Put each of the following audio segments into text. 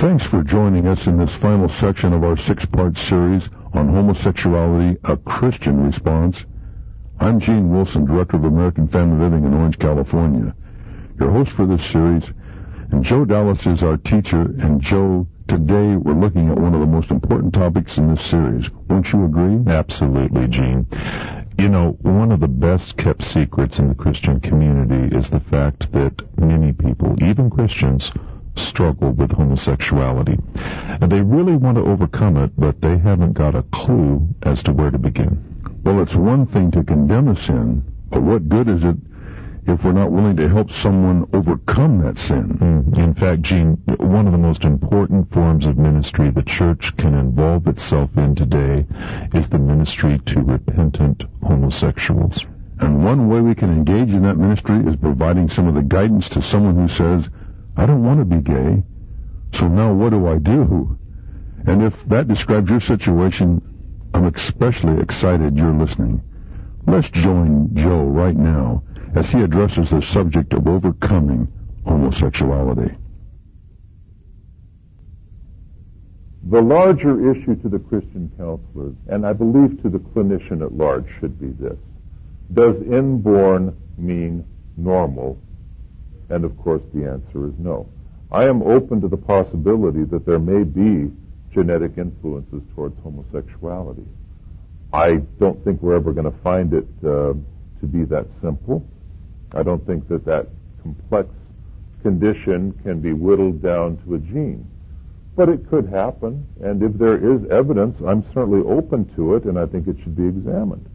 Thanks for joining us in this final section of our six-part series on homosexuality, a Christian response. I'm Gene Wilson, Director of American Family Living in Orange, California, your host for this series, and Joe Dallas is our teacher. And Joe, today we're looking at one of the most important topics in this series. Won't you agree? Absolutely, Gene. You know, one of the best-kept secrets in the Christian community is the fact that many people, even Christians, struggle with homosexuality. And they really want to overcome it, but they haven't got a clue as to where to begin. Well, it's one thing to condemn a sin, but what good is it if we're not willing to help someone overcome that sin? In fact, Gene, one of the most important forms of ministry the church can involve itself in today is the ministry to repentant homosexuals. And one way we can engage in that ministry is providing some of the guidance to someone who says, I don't want to be gay, so now what do I do? And if that describes your situation, I'm especially excited you're listening. Let's join Joe right now as he addresses the subject of overcoming homosexuality. The larger issue to the Christian counselors, and I believe to the clinician at large, should be this. Does inborn mean normal? And of course the answer is no. I am open to the possibility that there may be genetic influences towards homosexuality. I don't think we're ever going to find it to be that simple. I don't think that that complex condition can be whittled down to a gene. But it could happen, and if there is evidence, I'm certainly open to it, and I think it should be examined.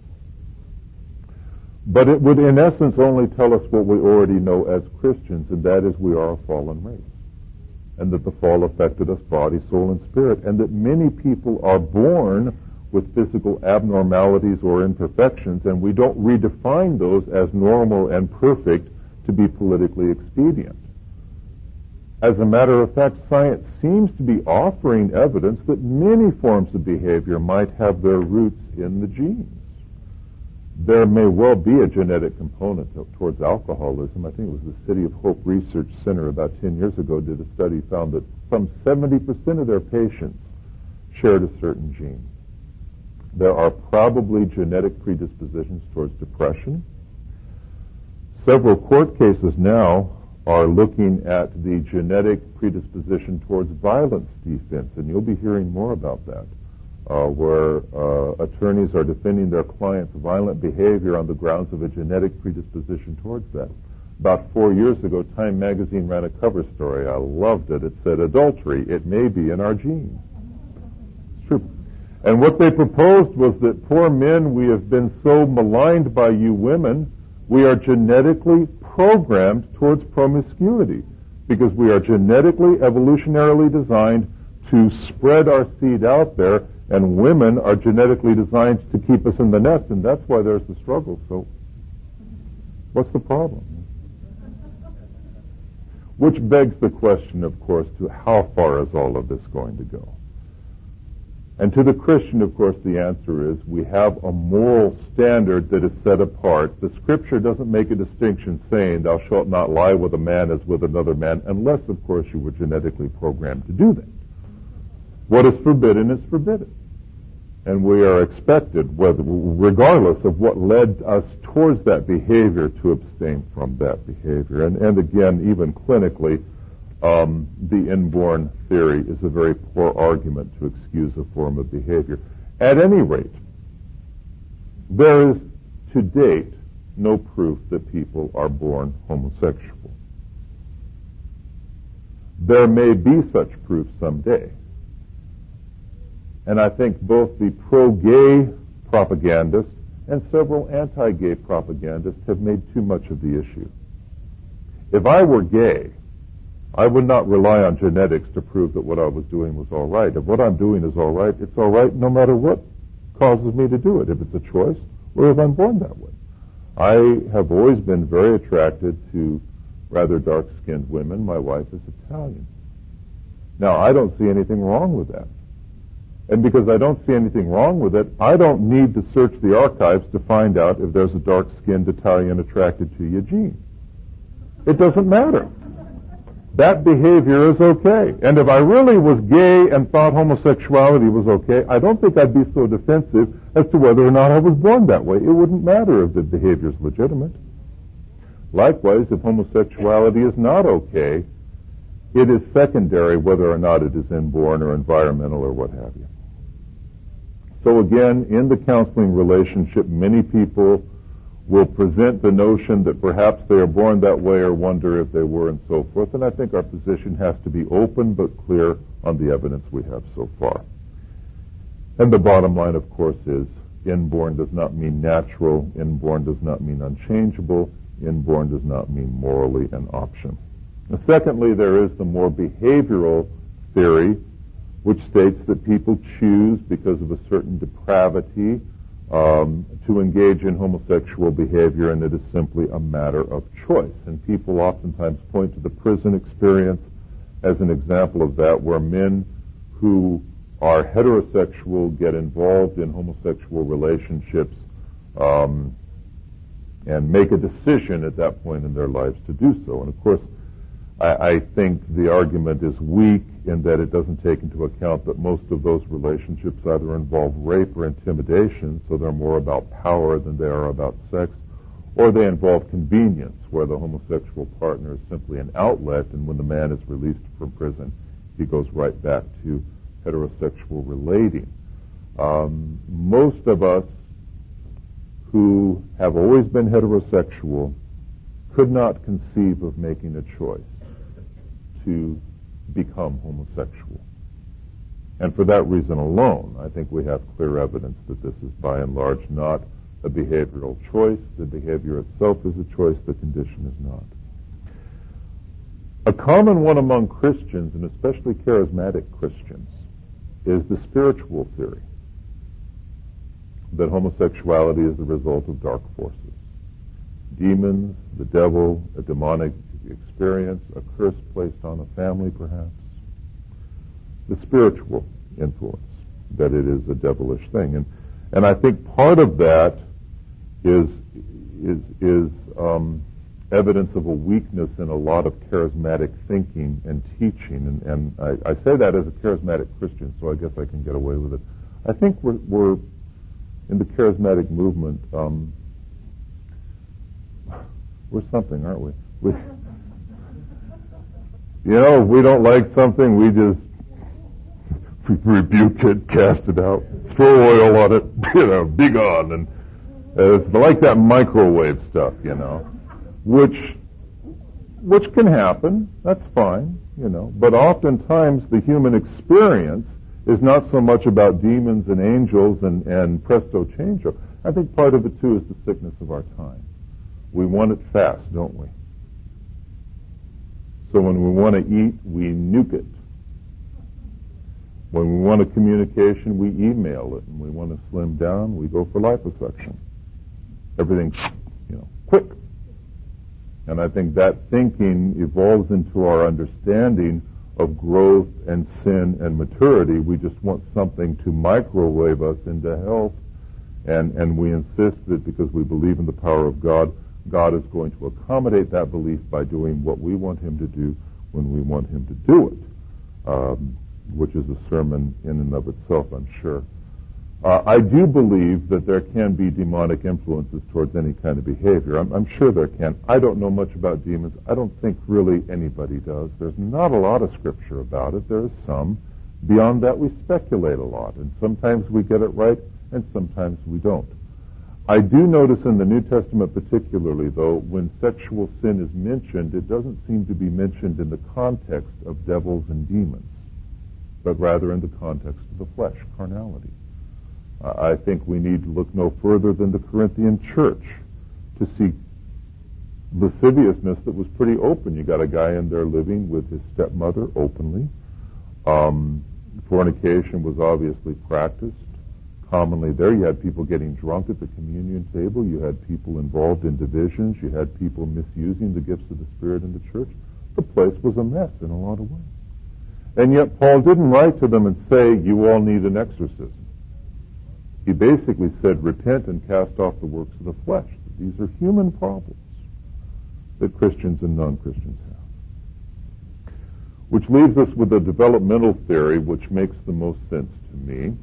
But it would, in essence, only tell us what we already know as Christians, and that is we are a fallen race, and that the fall affected us body, soul, and spirit, and that many people are born with physical abnormalities or imperfections, and we don't redefine those as normal and perfect to be politically expedient. As a matter of fact, science seems to be offering evidence that many forms of behavior might have their roots in the genes. There may well be a genetic component towards alcoholism. I think it was the City of Hope Research Center about 10 years ago did a study, found that some 70% of their patients shared a certain gene. There are probably genetic predispositions towards depression. Several court cases now are looking at the genetic predisposition towards violence defense, and you'll be hearing more about that. Where attorneys are defending their clients' violent behavior on the grounds of a genetic predisposition towards that. About 4 years ago, Time magazine ran a cover story. I loved it. It said, adultery, it may be in our genes. It's true. And what they proposed was that poor men, we have been so maligned by you women, we are genetically programmed towards promiscuity because we are genetically, evolutionarily designed to spread our seed out there, and women are genetically designed to keep us in the nest, and that's why there's the struggle. So what's the problem? Which begs the question, of course, to how far is all of this going to go? And to the Christian, of course, the answer is we have a moral standard that is set apart. The Scripture doesn't make a distinction saying, thou shalt not lie with a man as with another man, unless, of course, you were genetically programmed to do that. What is forbidden is forbidden. And we are expected, regardless of what led us towards that behavior, to abstain from that behavior. And again, even clinically, the inborn theory is a very poor argument to excuse a form of behavior. At any rate, there is, to date, no proof that people are born homosexual. There may be such proof someday. And I think both the pro-gay propagandists and several anti-gay propagandists have made too much of the issue. If I were gay, I would not rely on genetics to prove that what I was doing was all right. If what I'm doing is all right, it's all right no matter what causes me to do it, if it's a choice or if I'm born that way. I have always been very attracted to rather dark-skinned women. My wife is Italian. Now, I don't see anything wrong with that. And because I don't see anything wrong with it, I don't need to search the archives to find out if there's a dark-skinned Italian attracted to you gene. It doesn't matter. that behavior is okay. And if I really was gay and thought homosexuality was okay, I don't think I'd be so defensive as to whether or not I was born that way. It wouldn't matter if the behavior is legitimate. Likewise, if homosexuality is not okay, it is secondary whether or not it is inborn or environmental or what have you. So again, in the counseling relationship, many people will present the notion that perhaps they are born that way or wonder if they were and so forth. And I think our position has to be open but clear on the evidence we have so far. And the bottom line, of course, is inborn does not mean natural. Inborn does not mean unchangeable. Inborn does not mean morally an option. And secondly, there is the more behavioral theory, which states that people choose because of a certain depravity to engage in homosexual behavior, and it is simply a matter of choice. And people oftentimes point to the prison experience as an example of that, where men who are heterosexual get involved in homosexual relationships and make a decision at that point in their lives to do so. And of course, I think the argument is weak in that it doesn't take into account that most of those relationships either involve rape or intimidation, so they're more about power than they are about sex, or they involve convenience, where the homosexual partner is simply an outlet, and when the man is released from prison, he goes right back to heterosexual relating. Most of us who have always been heterosexual could not conceive of making a choice to become homosexual. And for that reason alone, I think we have clear evidence that this is by and large not a behavioral choice. The behavior itself is a choice, the condition is not. A common one among Christians, and especially charismatic Christians, is the spiritual theory that homosexuality is the result of dark forces. Demons, the devil, a demonic experience, a curse placed on a family perhaps. The spiritual influence, that it is a devilish thing. And I think part of that is evidence of a weakness in a lot of charismatic thinking and teaching. And I say that as a charismatic Christian, so I guess I can get away with it. I think we're in the charismatic movement, we're something, aren't we? We don't like something, we just rebuke it, cast it out, throw oil on it, be gone. And it's like that microwave stuff, which can happen. That's fine, But oftentimes the human experience is not so much about demons and angels and presto changeo. I think part of it too is the sickness of our time. We want it fast, don't we? So when we want to eat, we nuke it. When we want a communication, we email it. And we want to slim down, we go for liposuction. Everything, quick. And I think that thinking evolves into our understanding of growth and sin and maturity. We just want something to microwave us into health. And we insist that because we believe in the power of God, God is going to accommodate that belief by doing what we want him to do when we want him to do it, which is a sermon in and of itself, I'm sure. I do believe that there can be demonic influences towards any kind of behavior. I'm sure there can. I don't know much about demons. I don't think really anybody does. There's not a lot of scripture about it. There is some. Beyond that, we speculate a lot, and sometimes we get it right, and sometimes we don't. I do notice in the New Testament particularly, though, when sexual sin is mentioned, it doesn't seem to be mentioned in the context of devils and demons, but rather in the context of the flesh, carnality. I think we need to look no further than the Corinthian church to see lasciviousness that was pretty open. You got a guy in there living with his stepmother openly. Fornication was obviously practiced. Commonly there, you had people getting drunk at the communion table. You had people involved in divisions. You had people misusing the gifts of the Spirit in the church. The place was a mess in a lot of ways. And yet Paul didn't write to them and say, you all need an exorcism. He basically said, repent and cast off the works of the flesh. These are human problems that Christians and non-Christians have. Which leaves us with a developmental theory which makes the most sense to me.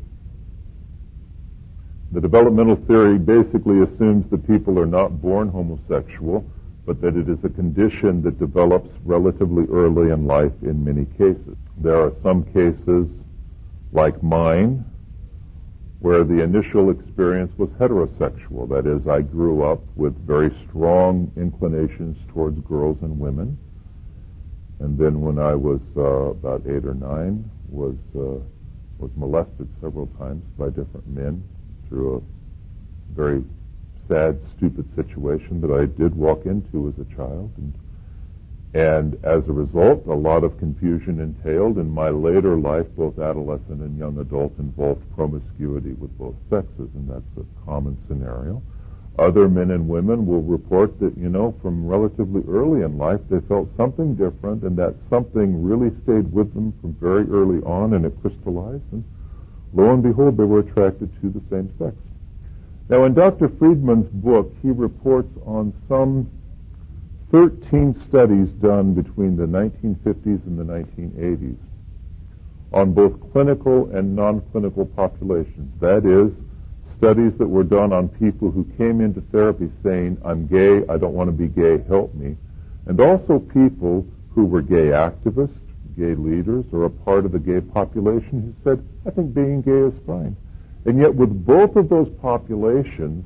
The developmental theory basically assumes that people are not born homosexual, but that it is a condition that develops relatively early in life in many cases. There are some cases, like mine, where the initial experience was heterosexual. That is, I grew up with very strong inclinations towards girls and women. And then when I was about 8 or 9, was molested several times by different men through a very sad, stupid situation that I did walk into as a child. And as a result, a lot of confusion entailed. In my later life, both adolescent and young adult involved promiscuity with both sexes, and that's a common scenario. Other men and women will report that, from relatively early in life, they felt something different, and that something really stayed with them from very early on, and it crystallized, and lo and behold, they were attracted to the same sex. Now, in Dr. Friedman's book, he reports on some 13 studies done between the 1950s and the 1980s on both clinical and non-clinical populations. That is, studies that were done on people who came into therapy saying, I'm gay, I don't want to be gay, help me. And also people who were gay activists, gay leaders, or a part of the gay population who said, I think being gay is fine. And yet with both of those populations,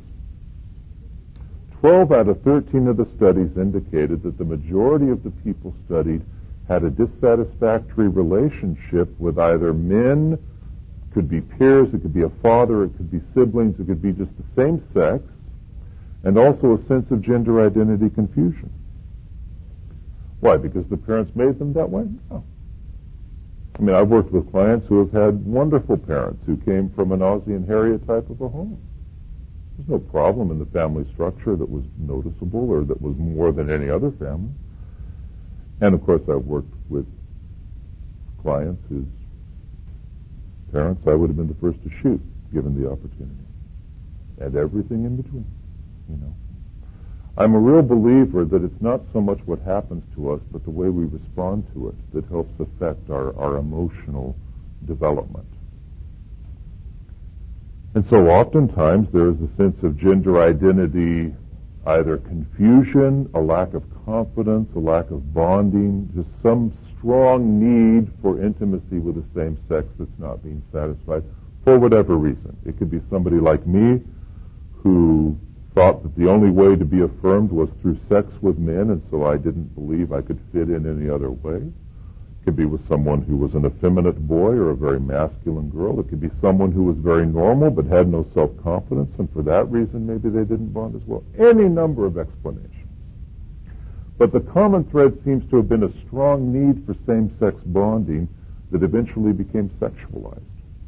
12 out of 13 of the studies indicated that the majority of the people studied had a dissatisfactory relationship with either men, could be peers, it could be a father, it could be siblings, it could be just the same sex, and also a sense of gender identity confusion. Why? Because the parents made them that way? No. I mean, I've worked with clients who have had wonderful parents who came from an Ozzie and Harriet type of a home. There's no problem in the family structure that was noticeable or that was more than any other family. And of course, I've worked with clients whose parents I would have been the first to shoot, given the opportunity. And everything in between, I'm a real believer that it's not so much what happens to us, but the way we respond to it that helps affect our emotional development. And so oftentimes there is a sense of gender identity, either confusion, a lack of confidence, a lack of bonding, just some strong need for intimacy with the same sex that's not being satisfied for whatever reason. It could be somebody like me who thought that the only way to be affirmed was through sex with men, and so I didn't believe I could fit in any other way. It could be with someone who was an effeminate boy or a very masculine girl. It could be someone who was very normal but had no self-confidence, and for that reason maybe they didn't bond as well. Any number of explanations. But the common thread seems to have been a strong need for same-sex bonding that eventually became sexualized.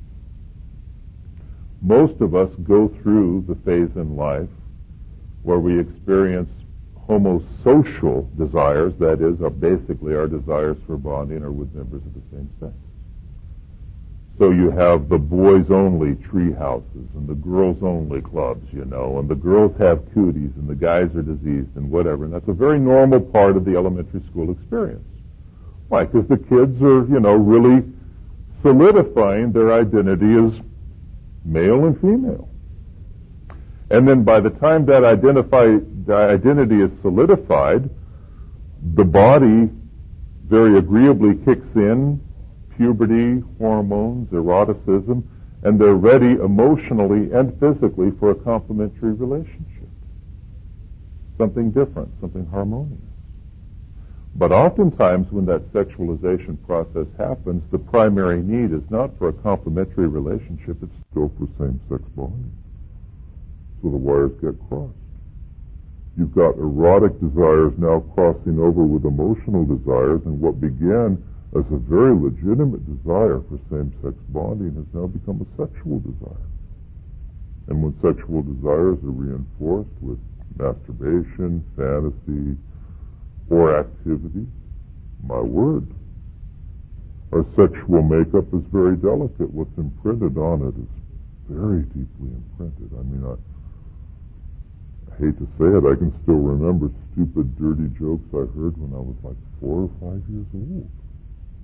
Most of us go through the phase in life where we experience homosocial desires, that is, basically our desires for bonding are with members of the same sex. So you have the boys-only tree houses and the girls-only clubs, and the girls have cooties and the guys are diseased and whatever, and that's a very normal part of the elementary school experience. Why? Because the kids are, really solidifying their identity as male and female. And then by the time that identity is solidified, the body very agreeably kicks in, puberty, hormones, eroticism, and they're ready emotionally and physically for a complementary relationship. Something different, something harmonious. But oftentimes when that sexualization process happens, the primary need is not for a complementary relationship, it's still for same-sex bonding. So the wires get crossed. You've got erotic desires now crossing over with emotional desires, and what began as a very legitimate desire for same-sex bonding has now become a sexual desire. And when sexual desires are reinforced with masturbation, fantasy, or activity, my word, our sexual makeup is very delicate. What's imprinted on it is very deeply imprinted. I mean, I hate to say it, I can still remember stupid, dirty jokes I heard when I was like 4 or 5 years old.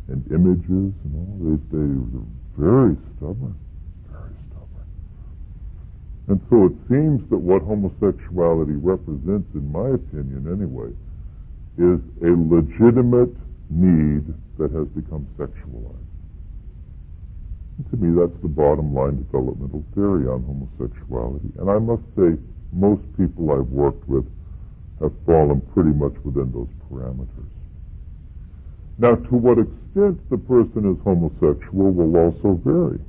and images and all. They're very stubborn, very stubborn. And so it seems that what homosexuality represents, in my opinion anyway, is a legitimate need that has become sexualized. And to me, that's the bottom line developmental theory on homosexuality. And I must say, most people I've worked with have fallen pretty much within those parameters. Now, to what extent the person is homosexual will also vary.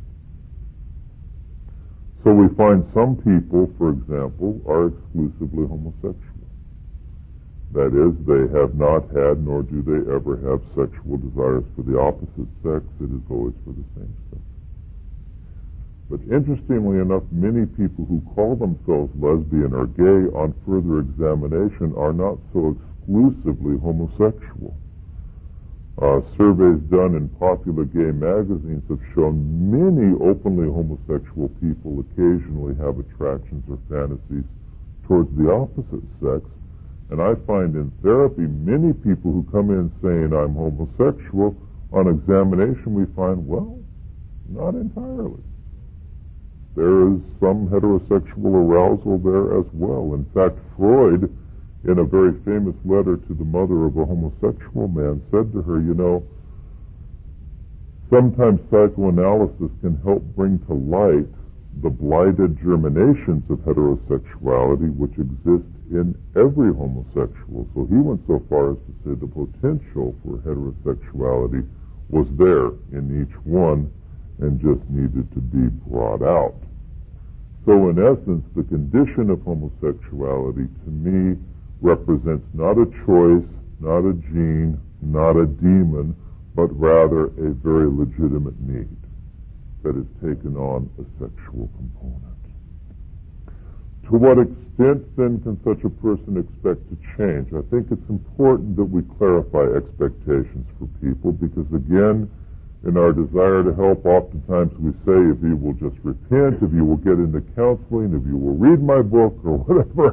So we find some people, for example, are exclusively homosexual. That is, they have not had, nor do they ever have, sexual desires for the opposite sex. It is always for the same sex. But interestingly enough, many people who call themselves lesbian or gay on further examination are not so exclusively homosexual. Surveys done in popular gay magazines have shown many openly homosexual people occasionally have attractions or fantasies towards the opposite sex. And I find in therapy many people who come in saying I'm homosexual, on examination we find, well, not entirely. There is some heterosexual arousal there as well. In fact, Freud, in a very famous letter to the mother of a homosexual man, said to her, you know, sometimes psychoanalysis can help bring to light the blighted germinations of heterosexuality which exist in every homosexual. So he went so far as to say the potential for heterosexuality was there in each one and just needed to be brought out. So in essence, the condition of homosexuality to me represents not a choice, not a gene, not a demon, but rather a very legitimate need that has taken on a sexual component. To what extent then can such a person expect to change? I think it's important that we clarify expectations for people because, again, in our desire to help, oftentimes we say, if you will just repent, if you will get into counseling, if you will read my book or whatever,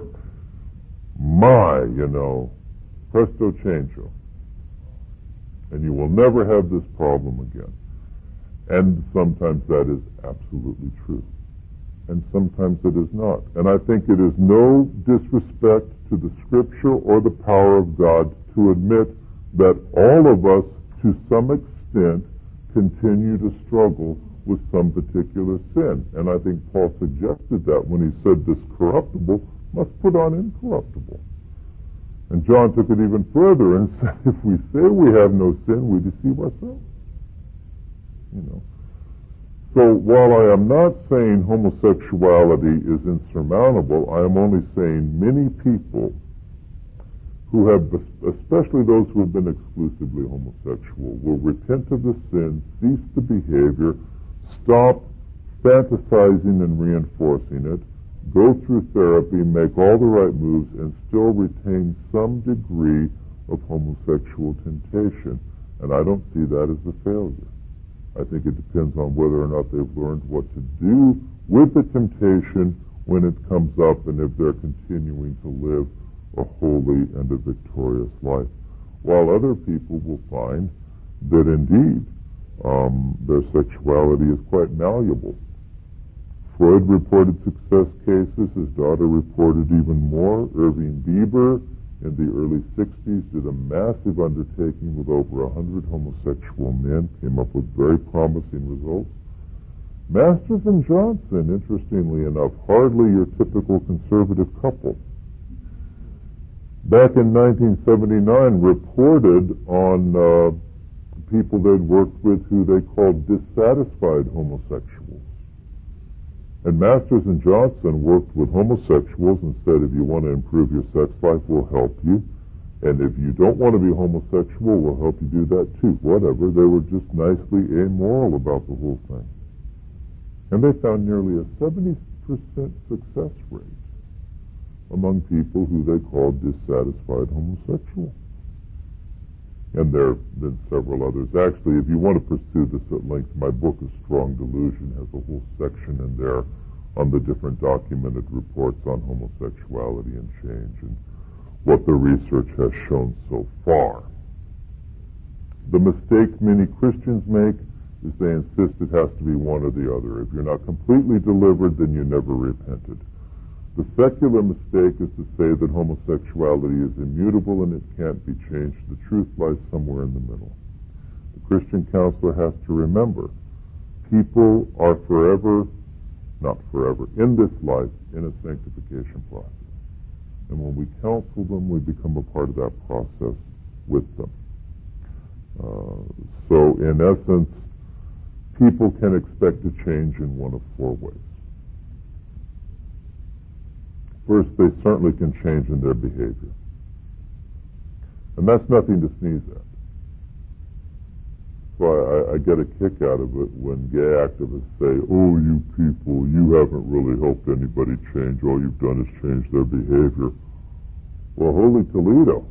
presto changeo. And you will never have this problem again. And sometimes that is absolutely true. And sometimes it is not. And I think it is no disrespect to the Scripture or the power of God to admit that all of us, to some extent, continue to struggle with some particular sin. And I think Paul suggested that when he said this corruptible must put on incorruptible. And John took it even further and said, if we say we have no sin, we deceive ourselves. So while I am not saying homosexuality is insurmountable, I am only saying many people who have, especially those who have been exclusively homosexual, will repent of the sin, cease the behavior, stop fantasizing and reinforcing it, go through therapy, make all the right moves, and still retain some degree of homosexual temptation. And I don't see that as a failure. I think it depends on whether or not they've learned what to do with the temptation when it comes up and if they're continuing to live a holy and a victorious life. While other people will find that indeed their sexuality is quite malleable. Freud reported success cases. His daughter reported even more. Irving Bieber in the early 60s did a massive undertaking with over 100 homosexual men, came up with very promising results. Masters and Johnson, interestingly enough, hardly your typical conservative couple, back in 1979 reported on people they'd worked with who they called dissatisfied homosexuals. And Masters and Johnson worked with homosexuals and said, if you want to improve your sex life, we'll help you. And if you don't want to be homosexual, we'll help you do that too. Whatever. They were just nicely amoral about the whole thing. And they found nearly a 70% success rate among people who they called dissatisfied homosexuals. And there have been several others. Actually, if you want to pursue this at length, my book, A Strong Delusion, has a whole section in there on the different documented reports on homosexuality and change and what the research has shown so far. The mistake many Christians make is they insist it has to be one or the other. If you're not completely delivered, then you never repented. The secular mistake is to say that homosexuality is immutable and it can't be changed. The truth lies somewhere in the middle. The Christian counselor has to remember, people are not forever, in this life, in a sanctification process. And when we counsel them, we become a part of that process with them. So in essence, people can expect to change in one of four ways. First, they certainly can change in their behavior. And that's nothing to sneeze at. So I get a kick out of it when gay activists say, oh, you people, you haven't really helped anybody change. All you've done is change their behavior. Well, holy Toledo.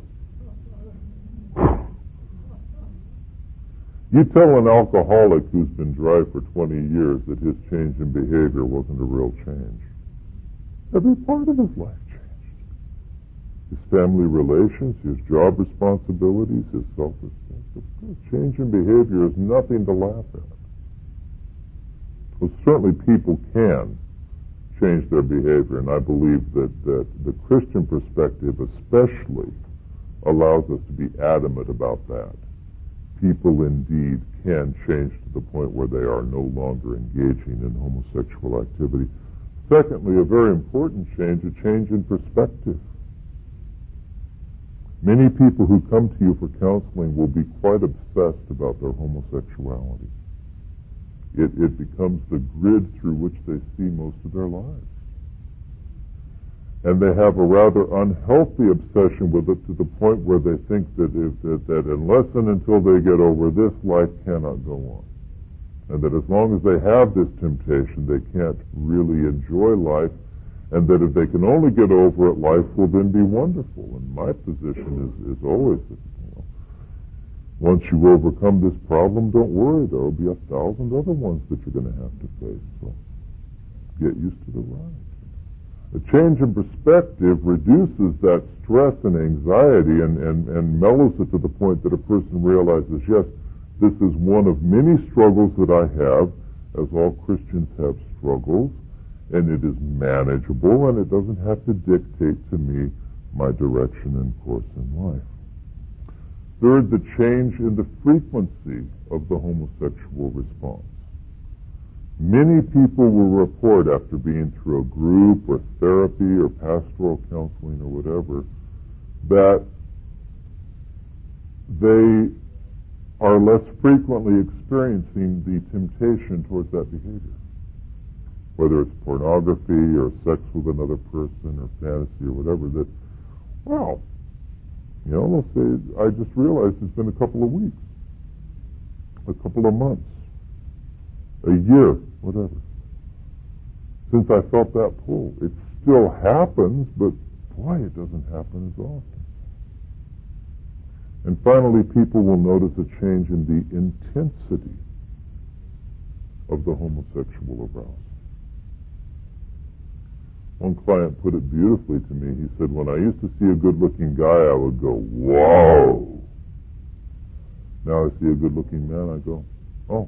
You tell an alcoholic who's been dry for 20 years that his change in behavior wasn't a real change. Every part of his life changed. His family relations, his job responsibilities, his self-respect. Change in behavior is nothing to laugh at. Well, certainly people can change their behavior, and I believe that the Christian perspective especially allows us to be adamant about that. People indeed can change to the point where they are no longer engaging in homosexual activity. Secondly, a very important change, a change in perspective. Many people who come to you for counseling will be quite obsessed about their homosexuality. It becomes the grid through which they see most of their lives. And they have a rather unhealthy obsession with it to the point where they think that unless and until they get over this, life cannot go on. And that as long as they have this temptation, they can't really enjoy life, and that if they can only get over it, life will then be wonderful. And my position is always that, once you overcome this problem, don't worry, there will be 1,000 other ones that you're going to have to face. So get used to the ride. A change in perspective reduces that stress and anxiety and mellows it to the point that a person realizes, yes, this is one of many struggles that I have, as all Christians have struggles, and it is manageable, and it doesn't have to dictate to me my direction and course in life. Third, the change in the frequency of the homosexual response. Many people will report after being through a group or therapy or pastoral counseling or whatever that they are less frequently experiencing the temptation towards that behavior. Whether it's pornography or sex with another person or fantasy or whatever, that, well, they'll say, I just realized it's been a couple of weeks, a couple of months, a year, whatever, since I felt that pull. It still happens, but boy, it doesn't happen as often. And finally, people will notice a change in the intensity of the homosexual arousal. One client put it beautifully to me. He said, when I used to see a good-looking guy, I would go, whoa. Now I see a good-looking man, I go, oh.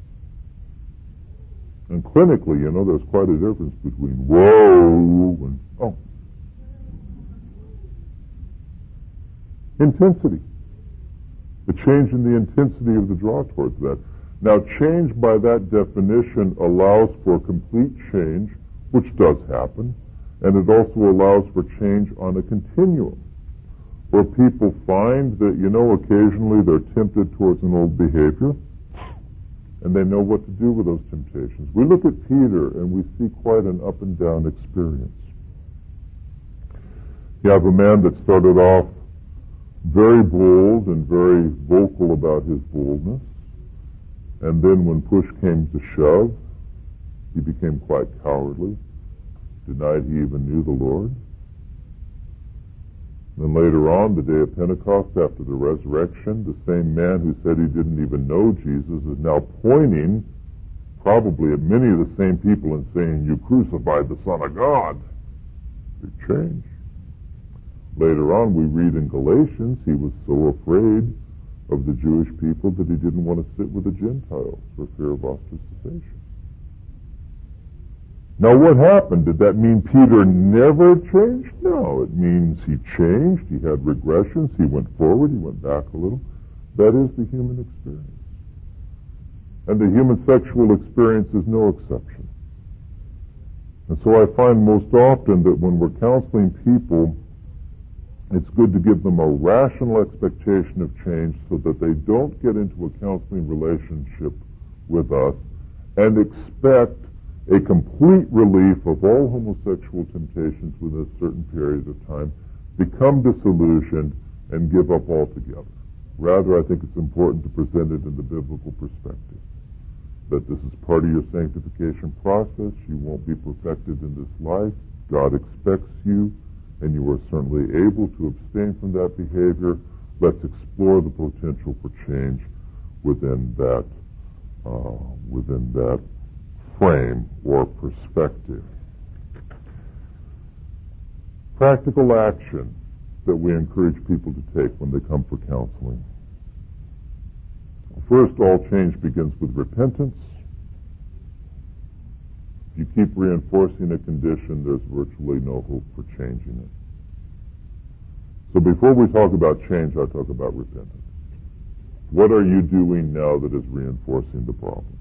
And clinically, there's quite a difference between whoa and oh. Intensity. The change in the intensity of the draw towards that. Now, change by that definition allows for complete change, which does happen, and it also allows for change on a continuum, where people find that, occasionally they're tempted towards an old behavior, and they know what to do with those temptations. We look at Peter, and we see quite an up and down experience. You have a man that started off very bold and very vocal about his boldness, and then when push came to shove, he became quite cowardly, denied he even knew the Lord. Then later on, the day of Pentecost, after the resurrection, the same man who said he didn't even know Jesus is now pointing probably at many of the same people and saying, you crucified the Son of God. Big change. Later on, we read in Galatians, he was so afraid of the Jewish people that he didn't want to sit with the Gentiles for fear of ostracization. Now what happened? Did that mean Peter never changed? No, it means he changed, he had regressions, he went forward, he went back a little. That is the human experience. And the human sexual experience is no exception. And so I find most often that when we're counseling people, it's good to give them a rational expectation of change so that they don't get into a counseling relationship with us and expect a complete relief of all homosexual temptations within a certain period of time, become disillusioned, and give up altogether. Rather, I think it's important to present it in the biblical perspective, that this is part of your sanctification process. You won't be perfected in this life. God expects you, and you are certainly able to abstain from that behavior. Let's explore the potential for change within that frame or perspective. Practical action that we encourage people to take when they come for counseling. First, all change begins with repentance. If you keep reinforcing a condition, there's virtually no hope for changing it. So before we talk about change, I talk about repentance. What are you doing now that is reinforcing the problem?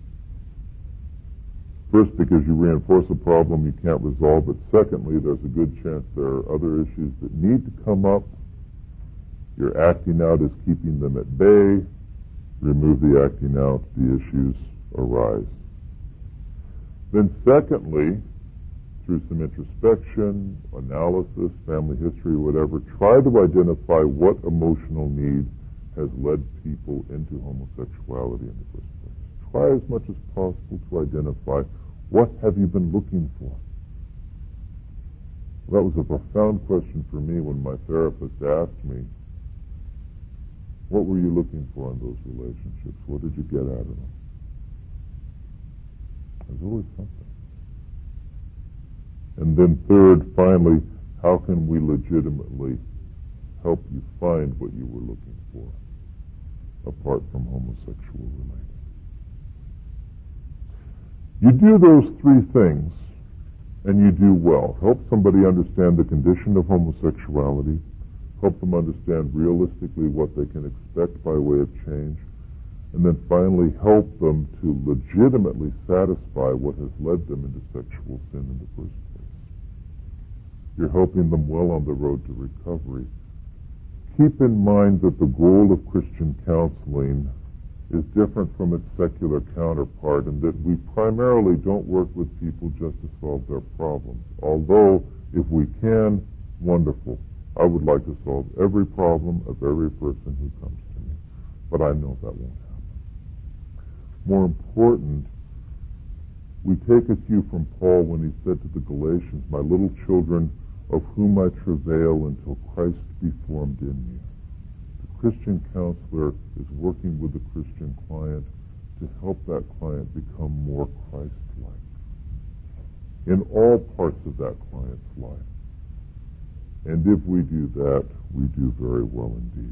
First, because you reinforce a problem, you can't resolve it. Secondly, there's a good chance there are other issues that need to come up. Your acting out is keeping them at bay. Remove the acting out, the issues arise. Then secondly, through some introspection, analysis, family history, whatever, try to identify what emotional need has led people into homosexuality in the first place. Try as much as possible to identify what have you been looking for. Well, that was a profound question for me when my therapist asked me, what were you looking for in those relationships? What did you get out of them? There's always something. And then third, finally, how can we legitimately help you find what you were looking for apart from homosexual relating? You do those three things, and you do well. Help somebody understand the condition of homosexuality, help them understand realistically what they can expect by way of change, and then finally help them to legitimately satisfy what has led them into sexual sin in the first place. You're helping them well on the road to recovery. Keep in mind that the goal of Christian counseling is different from its secular counterpart, and that we primarily don't work with people just to solve their problems. Although, if we can, wonderful. I would like to solve every problem of every person who comes to me. But I know that won't happen. More important, we take a cue from Paul when he said to the Galatians, "My little children, of whom I travail until Christ be formed in you." Christian counselor is working with the Christian client to help that client become more Christ-like in all parts of that client's life. And if we do that, we do very well indeed.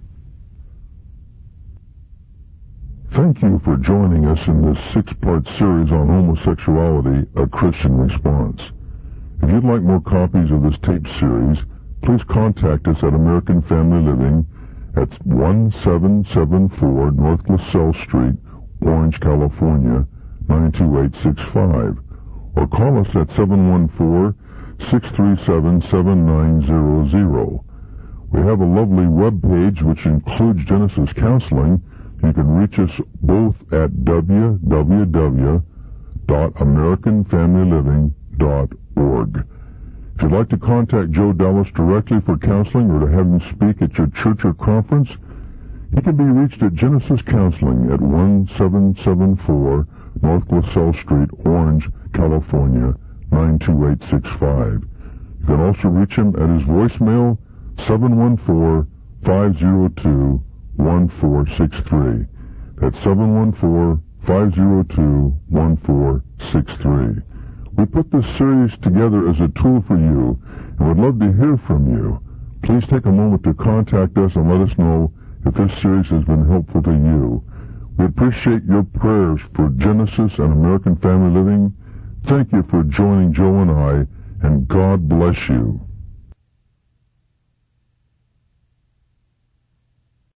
Thank you for joining us in this 6-part series on homosexuality, A Christian Response. If you'd like more copies of this tape series, please contact us at American Family Living at 1774 North LaSalle Street, Orange, California, 92865, or call us at 714-637-7900. We have a lovely web page which includes Genesis Counseling. You can reach us both at www.americanfamilyliving.org. If you'd like to contact Joe Dallas directly for counseling or to have him speak at your church or conference, he can be reached at Genesis Counseling at 1774 North LaSalle Street, Orange, California, 92865. You can also reach him at his voicemail, 714-502-1463. That's 714-502-1463. We put this series together as a tool for you and would love to hear from you. Please take a moment to contact us and let us know if this series has been helpful to you. We appreciate your prayers for Genesis and American Family Living. Thank you for joining Joe and I, and God bless you.